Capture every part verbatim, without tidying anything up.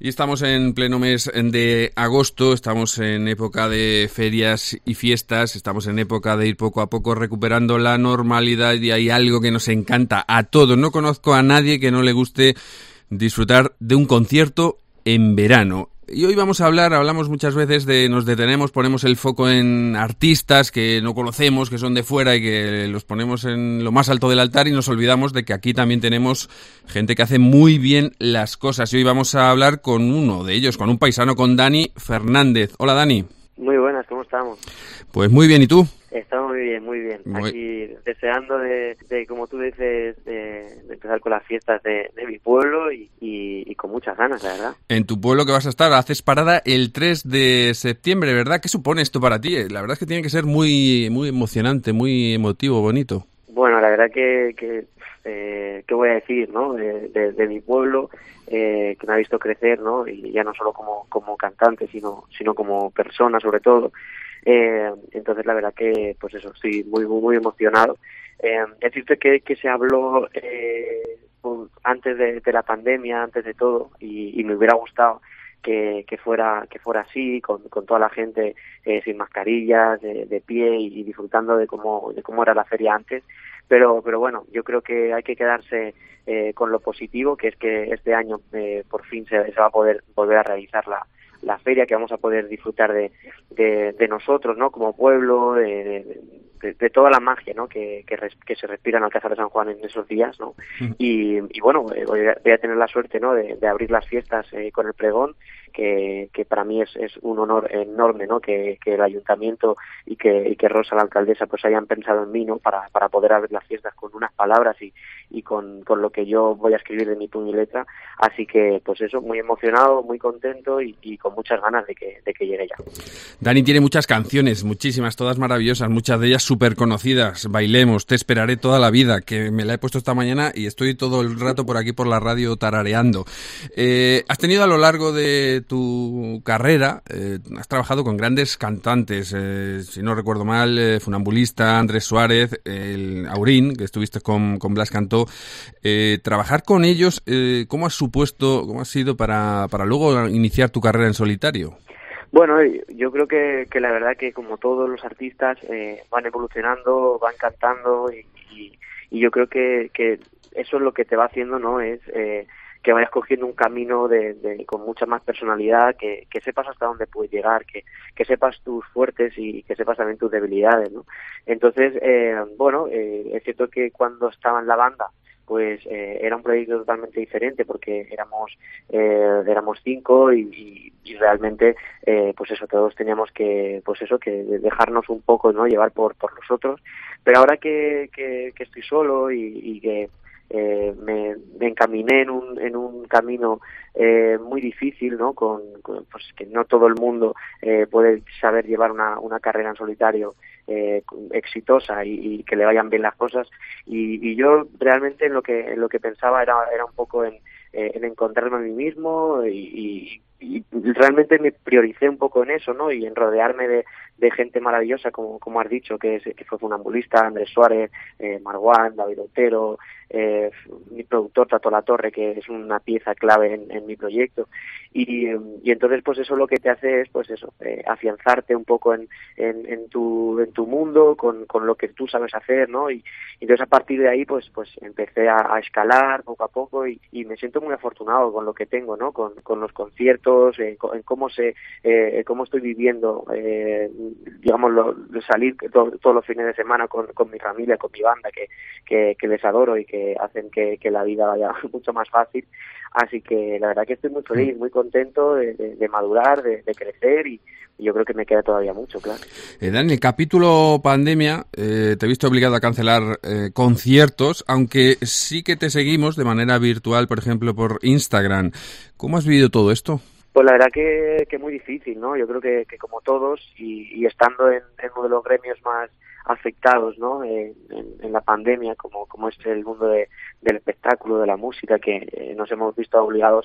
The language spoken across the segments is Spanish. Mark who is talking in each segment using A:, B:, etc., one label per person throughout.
A: Y estamos en pleno mes de agosto, estamos en época de ferias y fiestas, estamos en época de ir poco a poco recuperando la normalidad y hay algo que nos encanta a todos. No conozco a nadie que no le guste disfrutar de un concierto en verano. Y hoy vamos a hablar, hablamos muchas veces de, nos detenemos, ponemos el foco en artistas que no conocemos, que son de fuera y que los ponemos en lo más alto del altar y nos olvidamos de que aquí también tenemos gente que hace muy bien las cosas. Y hoy vamos a hablar con uno de ellos, con un paisano, con Dani Fernández. Hola, Dani.
B: Muy buenas, ¿cómo estamos?
A: Pues muy bien, ¿y tú?
B: Estamos muy bien, muy bien.
A: Muy...
B: Aquí deseando de, de, como tú dices, de, de empezar con las fiestas de, de mi pueblo y, y, y con muchas ganas, la verdad.
A: En tu pueblo que vas a estar, haces parada el tres de septiembre, ¿verdad? ¿Qué supone esto para ti? La verdad es que tiene que ser muy muy emocionante, muy emotivo, bonito.
B: Bueno, la verdad que, que eh, ¿qué voy a decir, no? De, de, de mi pueblo, eh, que me ha visto crecer, ¿no? Y ya no solo como, como cantante, sino, sino como persona, sobre todo. Eh, entonces la verdad que pues eso, estoy muy muy, muy emocionado. Eh, decirte que, que se habló eh, antes de, de la pandemia, antes de todo, y, y me hubiera gustado que, que fuera que fuera así, con, con toda la gente eh, sin mascarillas, de, de pie y, y disfrutando de cómo de cómo era la feria antes. Pero pero bueno, yo creo que hay que quedarse eh, con lo positivo, que es que este año eh, por fin se, se va a poder volver a realizar la la feria, que vamos a poder disfrutar de, de, de nosotros, ¿no? Como pueblo, de, de, de, de toda la magia, ¿no? Que, que, res, que se respira en Alcázar de San Juan en esos días, ¿no? Mm. Y, y bueno, eh, voy, a, voy a tener la suerte, ¿no? De, de abrir las fiestas eh, con el pregón, que, que para mí es, es un honor enorme, ¿no? Que, que el ayuntamiento y que, y que Rosa, la alcaldesa, pues hayan pensado en mí, ¿no? Para, para poder abrir las fiestas con unas palabras y, y con, con lo que yo voy a escribir de mi puño y letra. Así que, pues eso, muy emocionado, muy contento y, y con muchas ganas de que, de que llegue ya.
A: Dani tiene muchas canciones, muchísimas, todas maravillosas, muchas de ellas súper conocidas. Bailemos, Te esperaré toda la vida, que me la he puesto esta mañana y estoy todo el rato por aquí por la radio tarareando. Eh, has tenido a lo largo de tu carrera, eh, has trabajado con grandes cantantes, eh, si no recuerdo mal, eh, Funambulista, Andrés Suárez, el Aurín, que estuviste con, con Blas Cantó. Eh, trabajar con ellos, eh, ¿cómo has supuesto, cómo ha sido para, para luego iniciar tu carrera en solitario?
B: Bueno, yo creo que, que la verdad que como todos los artistas eh, van evolucionando, van cantando y, y, y yo creo que, que eso es lo que te va haciendo, ¿no? Es eh, que vayas cogiendo un camino de, de con mucha más personalidad, que, que sepas hasta dónde puedes llegar, que, que sepas tus fuertes y que sepas también tus debilidades, ¿no? Entonces, eh, bueno, eh, es cierto que cuando estaba en la banda, pues eh, era un proyecto totalmente diferente porque éramos eh, éramos cinco y, y, y realmente eh, pues eso, todos teníamos que pues eso que dejarnos un poco, no llevar por por los otros. Pero ahora que, que, que estoy solo y, y que eh, me, me encaminé en un en un camino eh, muy difícil, no con, con pues que no todo el mundo eh, puede saber llevar una una carrera en solitario Eh, exitosa y, y que le vayan bien las cosas y, y yo realmente en lo que en lo que pensaba era era un poco en, eh, en encontrarme a mí mismo y, y, y realmente me prioricé un poco en eso, ¿no? Y en rodearme de, de gente maravillosa como como has dicho, que es que fue Funambulista, Andrés Suárez, eh, Marwan, David Otero, eh, mi productor Tato La Torre, que es una pieza clave en, en mi proyecto y, y entonces pues eso lo que te hace es pues eso eh, afianzarte un poco en, en, en tu en tu mundo con, con lo que tú sabes hacer, ¿no? Y, y entonces a partir de ahí pues pues empecé a, a escalar poco a poco y, y me siento muy afortunado con lo que tengo, ¿no? Con, con los conciertos, eh, con, en cómo se eh, cómo estoy viviendo eh, digamos lo, lo salir to, todos los fines de semana con, con mi familia, con mi banda que, que, que les adoro y que hacen que, que la vida vaya mucho más fácil. Así que la verdad que estoy muy feliz, muy contento de, de, de madurar, de, de crecer y, y yo creo que me queda todavía mucho, claro.
A: Eh, Dani, el capítulo pandemia, eh, te he visto obligado a cancelar eh, conciertos, aunque sí que te seguimos de manera virtual, por ejemplo, por Instagram. ¿Cómo has vivido todo esto?
B: Pues la verdad que, que muy difícil, ¿no? Yo creo que, que como todos y, y estando en, en uno de los gremios más afectados, ¿no? En, en, en la pandemia, como como es el mundo de, del espectáculo, de la música, que eh, nos hemos visto obligados a,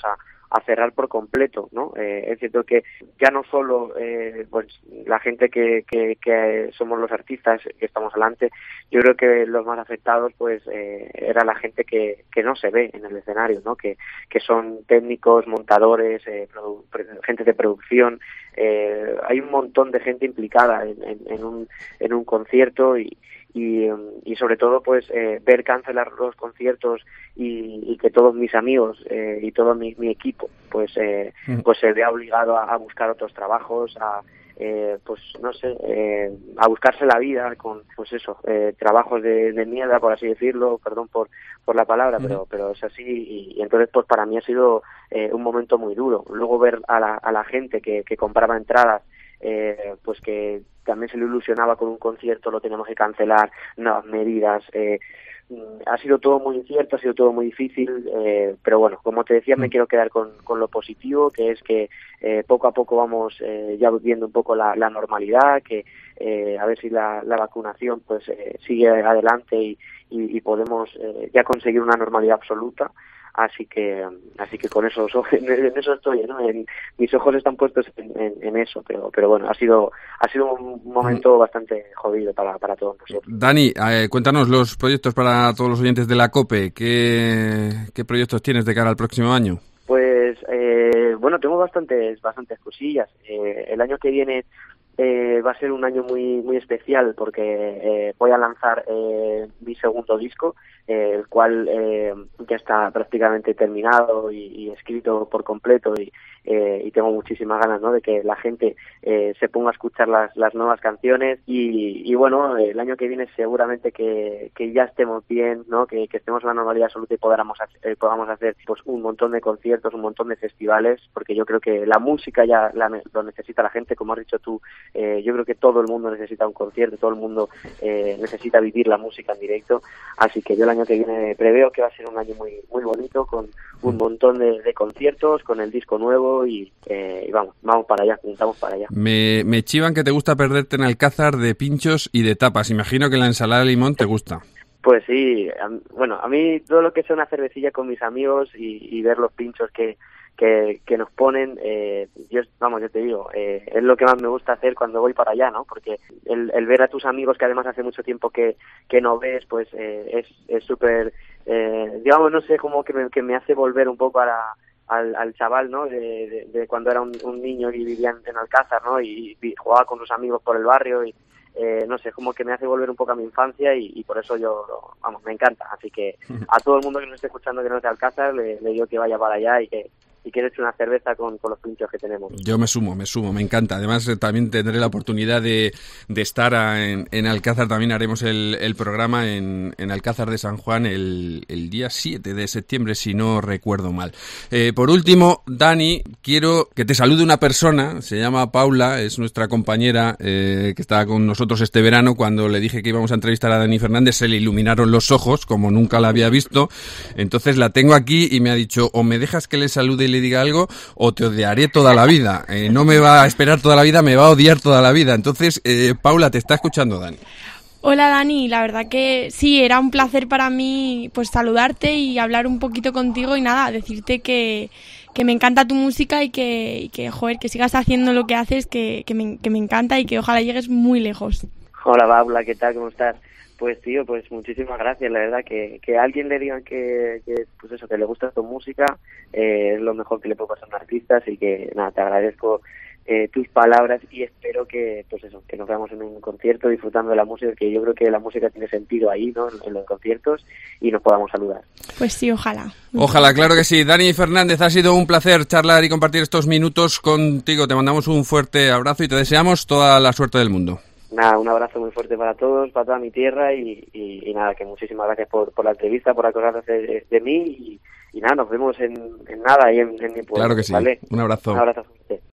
B: a cerrar por completo, ¿no? Eh, es cierto que ya no solo eh, pues la gente que, que, que somos los artistas que estamos delante, yo creo que los más afectados pues eh, era la gente que, que no se ve en el escenario, ¿no? Que, que son técnicos, montadores, eh, produ- gente de producción, eh, hay un montón de gente implicada en, en, en un en un concierto y Y, y sobre todo pues eh, ver cancelar los conciertos y, y que todos mis amigos eh, y todo mi, mi equipo pues eh, pues se vea obligado a, a buscar otros trabajos, a eh, pues no sé, eh, a buscarse la vida con pues eso, eh, trabajos de, de mierda, por así decirlo, perdón por por la palabra, pero pero es así y, y entonces pues para mí ha sido eh, un momento muy duro. Luego ver a la, a la gente que, que compraba entradas, eh, pues que también se le ilusionaba con un concierto, lo tenemos que cancelar, nuevas medidas, eh, ha sido todo muy incierto, ha sido todo muy difícil, eh, pero bueno, como te decía, me quiero quedar con, con lo positivo, que es que eh, poco a poco vamos eh, ya viendo un poco la, la normalidad, que eh, a ver si la, la vacunación pues eh, sigue adelante y, y, y podemos eh, ya conseguir una normalidad absoluta. Así que así que con eso en eso estoy, ¿no? En, mis ojos están puestos en, en, en eso, pero pero bueno, ha sido ha sido un momento bastante jodido para, para todos nosotros.
A: Dani, eh, cuéntanos los proyectos para todos los oyentes de la COPE. ¿Qué, qué proyectos tienes de cara al próximo año?
B: Pues eh, bueno, tengo bastantes bastantes cosillas. Eh, el año que viene Eh, va a ser un año muy muy especial porque eh, voy a lanzar eh, mi segundo disco, eh, el cual eh, ya está prácticamente terminado y, y escrito por completo y, eh, y tengo muchísimas ganas, ¿no?, de que la gente eh, se ponga a escuchar las, las nuevas canciones y, y bueno, el año que viene seguramente que, que ya estemos bien, ¿no?, que, que estemos en la normalidad absoluta y podamos hacer, eh, podamos hacer pues un montón de conciertos, un montón de festivales, porque yo creo que la música ya la, lo necesita la gente, como has dicho tú. Eh, yo creo que todo el mundo necesita un concierto, todo el mundo eh, necesita vivir la música en directo, así que yo el año que viene preveo que va a ser un año muy muy bonito, con un montón de, de conciertos, con el disco nuevo y, eh, y vamos, vamos para allá, juntamos para allá.
A: Me, me chivan que te gusta perderte en Alcázar de pinchos y de tapas, imagino que la ensalada de limón te gusta.
B: Pues sí, a, bueno, a mí todo lo que sea una cervecilla con mis amigos y, y ver los pinchos que que, que nos ponen, eh, yo, vamos, yo te digo, eh, es lo que más me gusta hacer cuando voy para allá, ¿no? Porque el, el ver a tus amigos, que además hace mucho tiempo que, que no ves, pues eh, es es súper, eh, digamos, no sé, como que me, que me hace volver un poco a la, al, al chaval, ¿no? De, de, de cuando era un, un niño y vivía en, en Alcázar, ¿no? Y, y jugaba con sus amigos por el barrio y Eh, no sé, como que me hace volver un poco a mi infancia y, y por eso yo, vamos, me encanta. Así que a todo el mundo que nos esté escuchando que no es de Alcázar, le, le digo que vaya para allá y que y que eche una cerveza con, con los pinchos que tenemos.
A: Yo me sumo, me sumo, me encanta. Además, eh, también tendré la oportunidad de, de estar a, en, en Alcázar. También haremos el, el programa en, en Alcázar de San Juan el, el día siete de septiembre, si no recuerdo mal. Eh, por último, Dani, quiero que te salude una persona, se llama Paula, es nuestra compañera eh, que estaba con nosotros este verano. Cuando le dije que íbamos a entrevistar a Dani Fernández, se le iluminaron los ojos, como nunca la había visto. Entonces la tengo aquí y me ha dicho, o me dejas que le salude y le diga algo, o te odiaré toda la vida. Eh, no me va a esperar toda la vida, me va a odiar toda la vida. Entonces, eh, Paula, te está escuchando Dani.
C: Hola Dani, la verdad que sí, era un placer para mí pues saludarte y hablar un poquito contigo y nada, decirte que, que me encanta tu música y que, y que joder, que sigas haciendo lo que haces, que, que, me, que me encanta y que ojalá llegues muy lejos.
B: Hola Paula, ¿qué tal? ¿Cómo estás? Pues tío, pues muchísimas gracias, la verdad, que, que a alguien le digan que, que pues eso, que le gusta tu música, eh, es lo mejor que le puede pasar a un artista, así que nada, te agradezco eh, tus palabras y espero que, pues eso, que nos veamos en un concierto disfrutando de la música, que yo creo que la música tiene sentido ahí, ¿no?, en, en los conciertos, y nos podamos saludar.
C: Pues sí, ojalá.
A: Ojalá, claro que sí. Dani Fernández, ha sido un placer charlar y compartir estos minutos contigo. Te mandamos un fuerte abrazo y te deseamos toda la suerte del mundo.
B: Nada, un abrazo muy fuerte para todos, para toda mi tierra y, y, y nada, que muchísimas gracias por, por la entrevista, por acordarse de, de mí y, y nada, nos vemos en, en nada ahí en, en mi pueblo.
A: Claro que sí,
B: ¿vale?
A: Un abrazo.
B: Un abrazo fuerte.